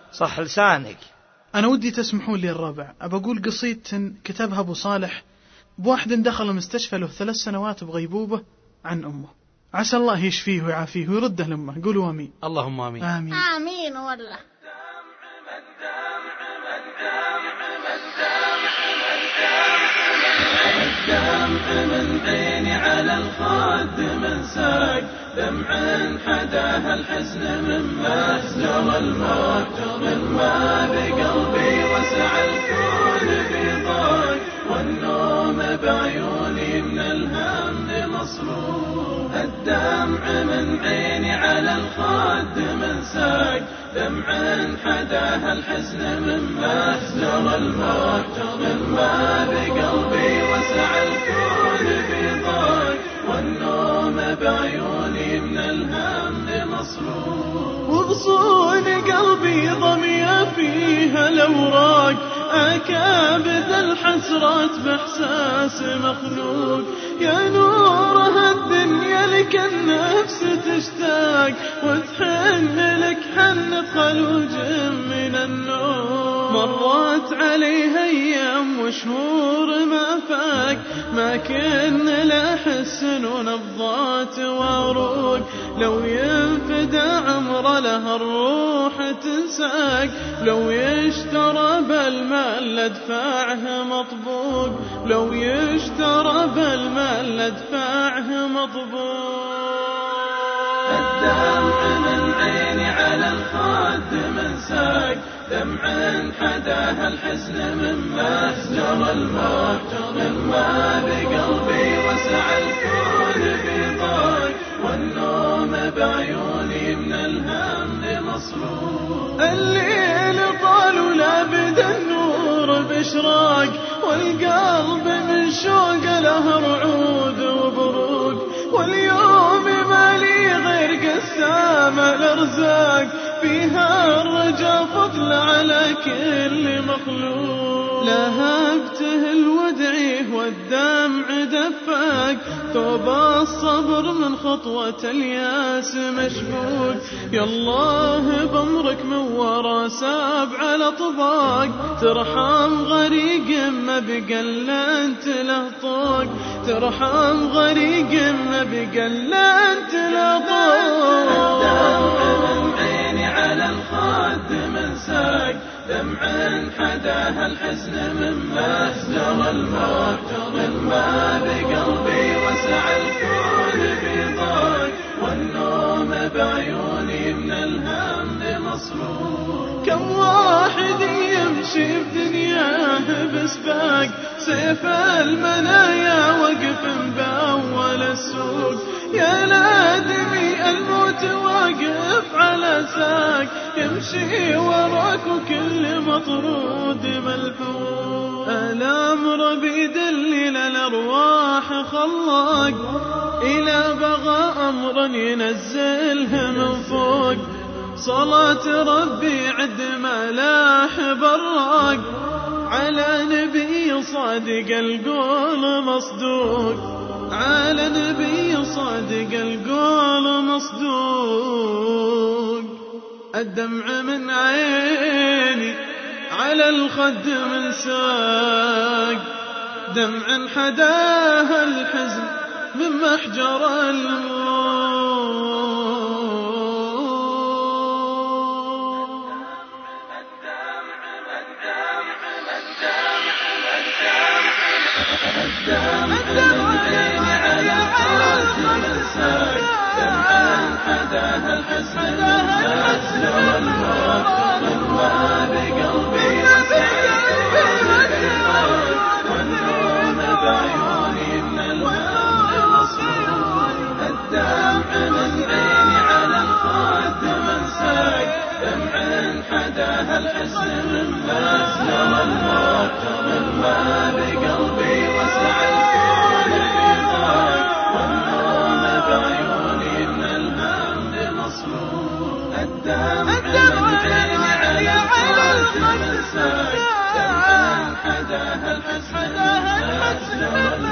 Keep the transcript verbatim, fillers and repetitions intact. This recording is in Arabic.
صح لسانك. أنا ودي تسمحون لي الربع، أبى أقول قصيدة كتبها أبو صالح بواحد دخل المستشفى له ثلاث سنوات بغيبوبة عن أمه، عسى الله يشفيه ويعافيه ويرده لأمه. قولوا آمين. اللهم آمين. آمين آمين. والله الدمع من عيني على الخد من ساق، دمع حداها الحزن مما أسجر الموت، مما بقلبي وسع الكون في ضاق، والنوم بعيوني من الهم مصروف. الدمع من عيني على الخد من ساق، دمع حداها الحزن مما أسجر الموت، مما بقلبي وسع الكون في ضاق، والنوم بعيوني من الهم مصروف. وغصون قلبي ضمية فيها الأوراق، أكابد الحسرات بإحساس مخلوق. يا نورها الدنيا لك النفس تشتاق، وتحن لك حنة خلوج من النور. مرت عليها أيام وشهور ما فاق، ما كن لا حسن ونبضات وعروق. لو ينفدى عمر لها الروح تنساق، لو يشترى بالمال لدفاعه مطبوق، لو يشترى بالمال لدفاعه مطبوق. الدمع من عيني على الخد من ساق، دمع حداها الحزن مما أسجر الموت، مما بقلبي وسع الكون في ضاق، والنوم بعيوني من الهم مصروف. الليل طال ولابد النور بإشراق، والقلب من شوق له رعود وبروق. واليوم ما لي غير قسام الأرزاق، فيها الرجا فضل على كل مخلوق. لهبته الودعيه والدمع دفاق، ثوب الصبر من خطوة الياس مشفوق. يا الله بأمرك من ورا سبع الأطباق، ترحم غريق ما بقى أنت له طوق، ترحم غريق ما بقى أنت له طوق. على الخد من ساق، دمع حداها الحزن مما أسجر الموت، مما بقلبي وسع الكون في ضاق، والنوم بعيوني من الهم مصروف. كم واحد يمشي بدنياه بسباق، سيف المنايا وقف بأول السوق. يا نادمي الموت واقف على ساق، يمشي وراك وكل مطرود ملحوق. الأمر بيدلل الأرواح خلاق، إلى بغى أمرا ينزلها من فوق. صلاة ربي عد ملاح براق، على نبي صادق القول مصدوق، على نبي صادق القول مصدوق. الدمع من عيني على الخد من ساق، دمع حداها الحزن من محجر الموت. الدمع على الخد من ساق، دمع حداها الحزن من محجر الموت. مما بقلبي وسع الكون، والنوم بعيوني من الهم مصروف. الدمع من عيني على الخد من ساق، دمع حداها الحزن مما أسجر الموت. مما بقلبي وسع الكون في ضاق، والنوم بعيوني من الهم مصروف. الدمع من عيني على الخد من ساق، دمع حداها الحزن مما أسجر الموت.